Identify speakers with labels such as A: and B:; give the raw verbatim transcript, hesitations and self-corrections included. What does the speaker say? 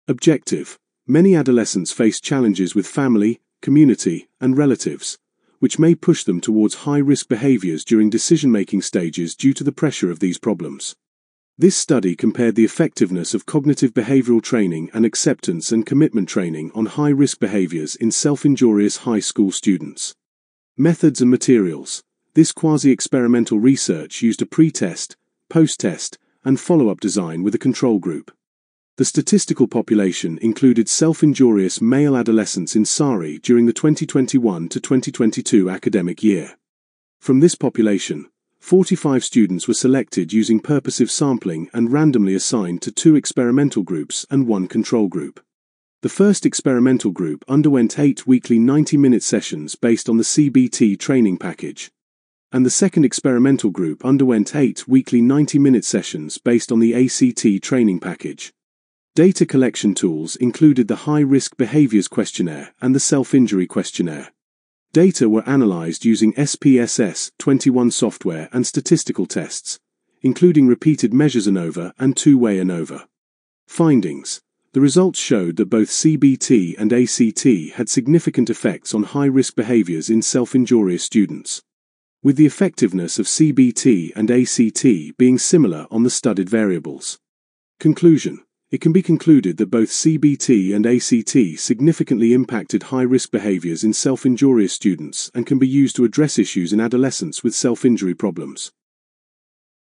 A: Objective: many adolescents face challenges with family, community, and relatives, which may push them towards high-risk behaviors during decision-making stages due to the pressure of these problems. This study compared the effectiveness of cognitive behavioral training and acceptance and commitment training on high-risk behaviors in self-injurious high school students. Methods and materials. This quasi-experimental research used a pre-test, post-test, and follow-up design with a control group. The statistical population included self-injurious male adolescents in Sari during the twenty twenty-one to twenty twenty-two academic year. From this population, forty-five students were selected using purposive sampling and randomly assigned to two experimental groups and one control group. The first experimental group underwent eight weekly ninety-minute sessions based on the C B T training package, and the second experimental group underwent eight weekly ninety-minute sessions based on the A C T training package. Data collection tools included the High-Risk Behaviors Questionnaire and the Self-Injury Questionnaire. Data were analyzed using S P S S twenty-one software and statistical tests, including repeated measures ANOVA and two-way ANOVA. Findings. The results showed that both C B T and A C T had significant effects on high-risk behaviors in self-injurious students, with the effectiveness of C B T and A C T being similar on the studied variables. Conclusion. It can be concluded that both C B T and A C T significantly impacted high-risk behaviors in self-injurious students and can be used to address issues in adolescents with self-injury problems.